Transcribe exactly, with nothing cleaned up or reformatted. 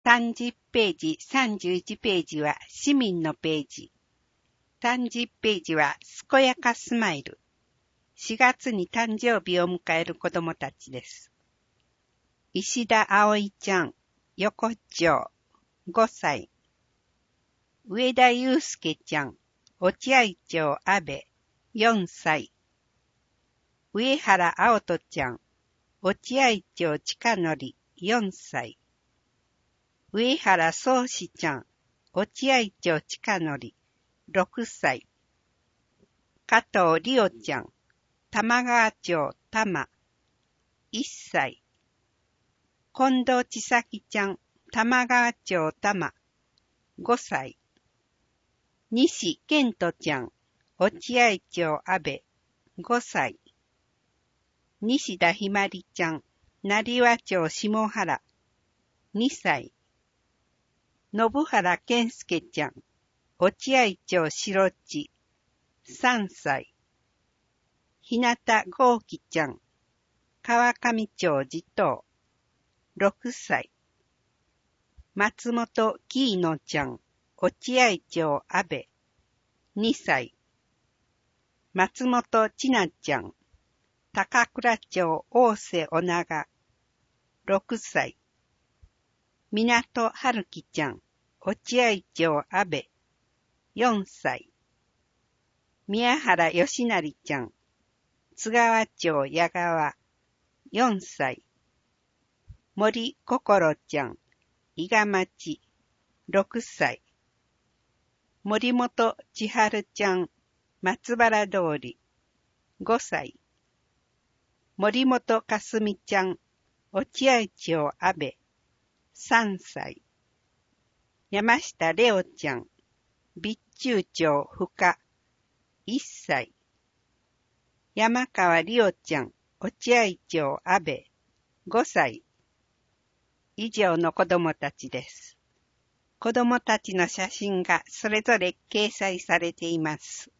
さんじゅっページ、さんじゅういちページは市民のページ。さんじゅっページは健やかスマイル。しがつに誕生日を迎える子供たちです。石田葵ちゃん、横丁、ごさい。上田祐介ちゃん、落合町阿部、よんさい。上原青人ちゃん、落合町近則、よんさい。上原宗志ちゃん、落合町近則、ろくさい。加藤里央ちゃん、玉川町多摩、いっさい。近藤千咲ちゃん、玉川町多摩、ごさい。西健人ちゃん、落合町阿部、ごさい。西田ひまりちゃん、成羽町下原、にさい。信原健介ちゃん、落合町白地、さんさい。日向豪輝ちゃん、川上町地頭、ろくさい。松本紀乃ちゃん、落合町阿部、にさい。松本千奈ちゃん、高倉町大瀬尾長、ろくさい。港春樹ちゃん、落合町阿部、よんさい。宮原義成ちゃん、津川町矢川、よんさい。森心ちゃん、伊賀町、ろくさい。森本千春ちゃん、松原通り、ごさい。森本かすみちゃん、落合町阿部、さんさい。山下レオちゃん、備中町深、いっさい。山川里央ちゃん、落合町阿部、ごさい。以上の子供たちです。子供たちの写真がそれぞれ掲載されています。